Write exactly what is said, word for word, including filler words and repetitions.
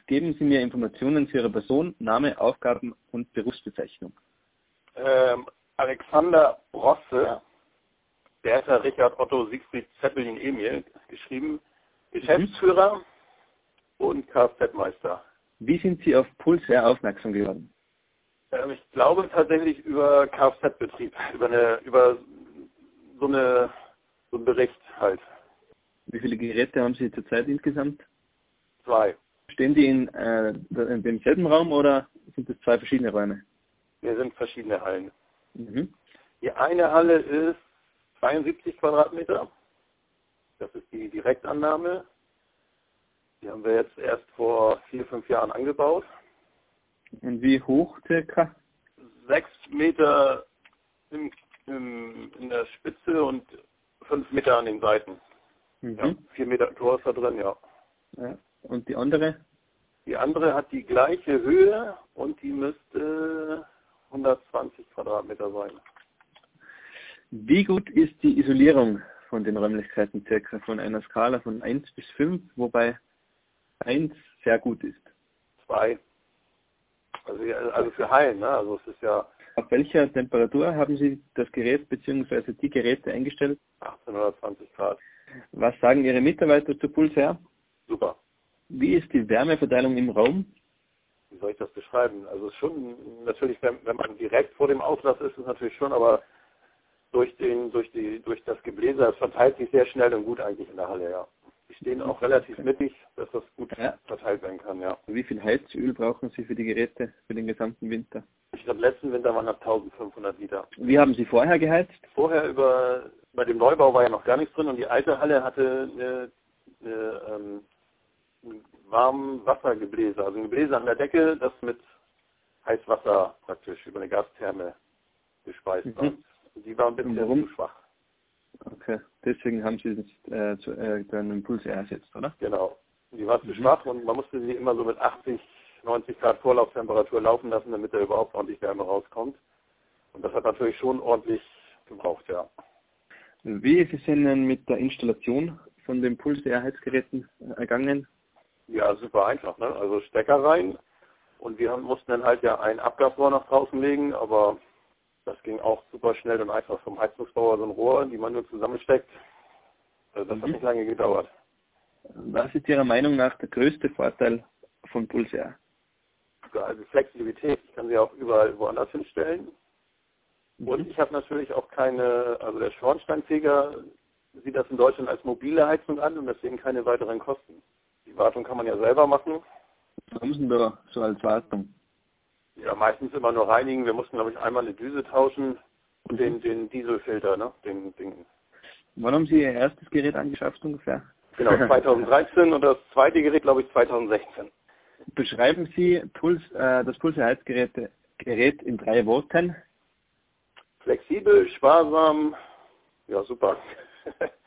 geben Sie mir Informationen zu Ihrer Person, Name, Aufgaben und Berufsbezeichnung. Ähm, Alexander Rosse, Bertha Richard Otto Siegfried Zeppelin Emil, geschrieben, Geschäftsführer mhm. und Kfz-Meister. Wie sind Sie auf Pulsair aufmerksam geworden? Ähm, ich glaube tatsächlich über Kfz-Betrieb, über eine, über so eine, so einen Bericht halt. Wie viele Geräte haben Sie zurzeit insgesamt? Zwei. Stehen die in, äh, in demselben Raum oder sind das zwei verschiedene Räume? Wir sind verschiedene Hallen. Mhm. Die eine Halle ist zweiundsiebzig Quadratmeter. Das ist die Direktannahme. Die haben wir jetzt erst vor vier, fünf Jahren angebaut. Und wie hoch circa? Sechs Meter im, im, in der Spitze und fünf Meter an den Seiten. Mhm. Ja, vier Meter Tor ist da drin, ja. Ja. Und die andere? Die andere hat die gleiche Höhe und die müsste hundertzwanzig Quadratmeter sein. Wie gut ist die Isolierung von den Räumlichkeiten circa von einer Skala von eins bis fünf, wobei eins sehr gut ist? Zwei. Also, also für Hallen, ne? Also es ist ja... Auf welcher Temperatur haben Sie das Gerät bzw. die Geräte eingestellt? achtzehnhundertzwanzig Grad. Was sagen Ihre Mitarbeiter zu Pulsair? Super. Wie ist die Wärmeverteilung im Raum? Wie soll ich das beschreiben? Also es ist schon natürlich, wenn, wenn man direkt vor dem Auslass ist, ist es natürlich schon, aber durch den, durch die, durch das Gebläse, es verteilt sich sehr schnell und gut eigentlich in der Halle, ja. Die stehen auch relativ Okay. mittig, dass das gut Ja. verteilt werden kann, ja. Wie viel Heizöl brauchen Sie für die Geräte für den gesamten Winter? Ich glaube, letzten Winter waren das eintausendfünfhundert Liter. Wie haben Sie vorher geheizt? Vorher über, bei dem Neubau war ja noch gar nichts drin und die alte Halle hatte eine, eine, ähm, ein warmes Wassergebläse, also ein Gebläse an der Decke, das mit Heißwasser praktisch über eine Gastherme gespeist war. Mhm. Die war ein bisschen zu schwach. Okay, deswegen haben Sie das, äh, zu, äh, den Impuls ersetzt, oder? Genau. Die war zu Mhm. schwach und man musste sie immer so mit achtzig, neunzig Grad Vorlauftemperatur laufen lassen, damit da überhaupt ordentlich Wärme rauskommt. Und das hat natürlich schon ordentlich gebraucht, ja. Wie ist es Ihnen mit der Installation von den Pulsair-Heizgeräten ergangen? Ja, super einfach, ne? Also Stecker rein und wir mussten dann halt ja ein Abgasrohr nach draußen legen, aber das ging auch super schnell und einfach vom Heizungsbauer so ein Rohr, die man nur zusammensteckt. Also das Mhm. hat nicht lange gedauert. Was ist Ihrer Meinung nach der größte Vorteil von Pulsair? Also Flexibilität, ich kann sie auch überall woanders hinstellen. Mhm. Und ich habe natürlich auch keine, also der Schornsteinfeger sieht das in Deutschland als mobile Heizung an und deswegen keine weiteren Kosten. Die Wartung kann man ja selber machen. Was haben Sie da so als Wartung? Ja, meistens immer nur reinigen. Wir mussten, glaube ich, einmal eine Düse tauschen und Mhm. den, den Dieselfilter, ne? Den, den, Wann haben Sie Ihr erstes Gerät angeschafft ungefähr? genau, zweitausenddreizehn und das zweite Gerät, glaube ich, zweitausendsechzehn. Beschreiben Sie Puls, äh, das Pulsair-Heizgerät Gerät in drei Worten. Flexibel, sparsam, ja super.